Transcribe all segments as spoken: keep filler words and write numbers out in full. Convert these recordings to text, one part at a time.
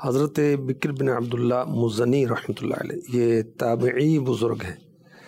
حضرت بکر بن عبداللہ مزنی رحمۃ اللہ علیہ یہ تابعی بزرگ ہیں،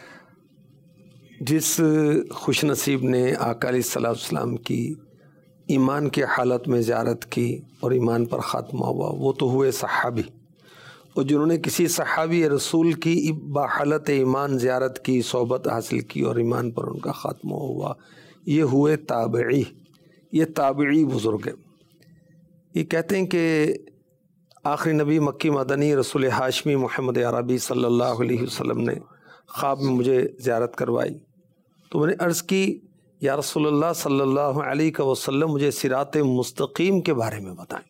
جس خوش نصیب نے آقا علیہ الصلوۃ والسلام کی ایمان کے حالت میں زیارت کی اور ایمان پر خاتمہ ہوا، وہ تو ہوئے صحابی، اور جنہوں نے کسی صحابی رسول کی بحالت ایمان زیارت کی، صحبت حاصل کی اور ایمان پر ان کا خاتمہ ہوا، یہ ہوئے تابعی، یہ تابعی بزرگ ہیں۔ یہ کہتے ہیں کہ آخری نبی مکی مدنی رسول ہاشمی محمد عربی صلی اللہ علیہ وسلم نے خواب میں مجھے زیارت کروائی، تو میں نے عرض کی یا رسول اللہ صلی اللہ علیہ وسلم مجھے صراط مستقیم کے بارے میں بتائیں۔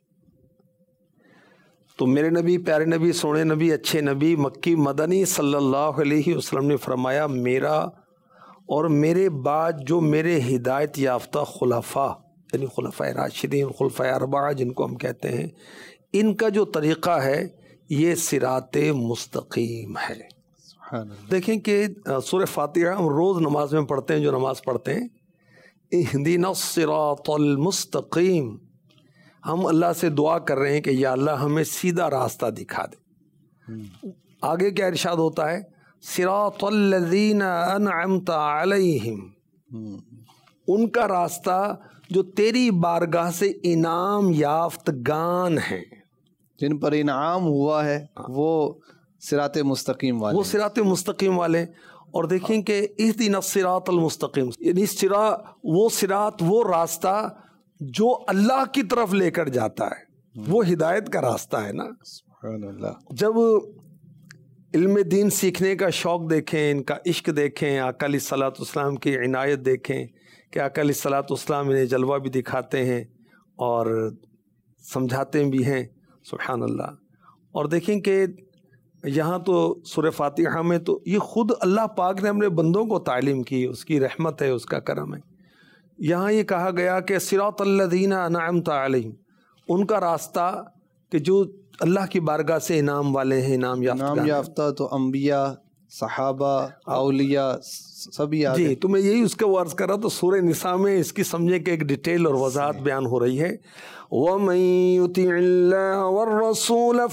تو میرے نبی، پیارے نبی، سونے نبی، اچھے نبی مکی مدنی صلی اللہ علیہ وسلم نے فرمایا، میرا اور میرے بعد جو میرے ہدایت یافتہ خلفاء یعنی خلفائے راشدین، خلفائے اربعہ جن کو ہم کہتے ہیں، ان کا جو طریقہ ہے یہ صراط مستقیم ہے۔ دیکھیں کہ سورہ فاتحہ ہم روز نماز میں پڑھتے ہیں، جو نماز پڑھتے ہیں اہدنا الصراط المستقیم، ہم اللہ سے دعا کر رہے ہیں کہ یا اللہ ہمیں سیدھا راستہ دکھا دے۔ آگے کیا ارشاد ہوتا ہے؟ صراط الذین انعمت علیہم، ان کا راستہ جو تیری بارگاہ سے انعام یافتگان ہیں، جن پر انعام ہوا ہے وہ صراط مستقیم والے، وہ صراط مستقیم والے۔ اور دیکھیں کہ اہدنا الصراط المستقیم یعنی صراط، وہ صراط، وہ راستہ جو اللہ کی طرف لے کر جاتا ہے، وہ ہدایت کا راستہ ہے نا۔ سبحان اللہ۔ جب علم دین سیکھنے کا شوق دیکھیں، ان کا عشق دیکھیں، آقا علیہ الصلوۃ والسلام کی عنایت دیکھیں کہ آقا علیہ الصلوۃ والسلام انہیں جلوہ بھی دکھاتے ہیں اور سمجھاتے بھی ہیں، سبحان اللہ۔ اور دیکھیں کہ یہاں تو سورہ فاتحہ میں تو یہ خود اللہ پاک نے اپنے بندوں کو تعلیم کی، اس کی رحمت ہے، اس کا کرم ہے۔ یہاں یہ کہا گیا کہ صراط الذین انعمت علیہم، ان کا راستہ کہ جو اللہ کی بارگاہ سے انعام والے ہیں، انعام یافتہ انعام یافتہ تو انبیاء، صحابہ، اولیاء سبھی آگے۔ جی، تو میں یہی اس کا وہ عرض کر رہا تو سورہ نساء میں اس کی سمجھے کہ ایک ڈیٹیل اور وضاحت بیان ہو رہی ہے۔ وَمَن يُطِعِ اللَّهَ وَالرَّسُولَ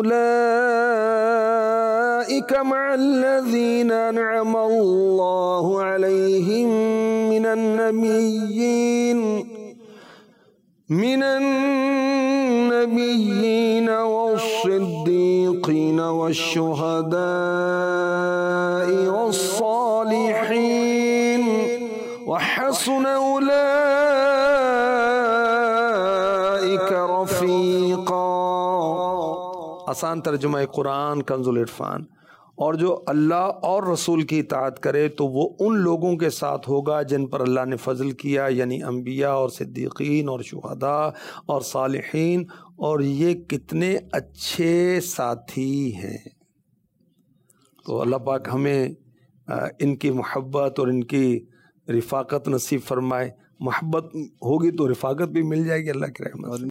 فَأُولَئِكَ مَعَ الَّذِينَ أَنْعَمَ اللَّهُ عَلَيْهِم مِّنَ النَّبِيِّينَ مِنَ النَّبِيِّينَ وَالصِّدِّيقِينَ وَالشُّهَدَاءِ وَالصَّالِحِينَ وَحَسُنَ أُولَئِكَ رَفِيقًا۔ آسان ترجمہ قرآن کنز العرفان۔ اور جو اللہ اور رسول کی اطاعت کرے تو وہ ان لوگوں کے ساتھ ہوگا جن پر اللہ نے فضل کیا، یعنی انبیاء اور صدیقین اور شہداء اور صالحین، اور یہ کتنے اچھے ساتھی ہیں۔ تو اللہ پاک ہمیں ان کی محبت اور ان کی رفاقت نصیب فرمائے۔ محبت ہوگی تو رفاقت بھی مل جائے گی اللہ کی رحمت۔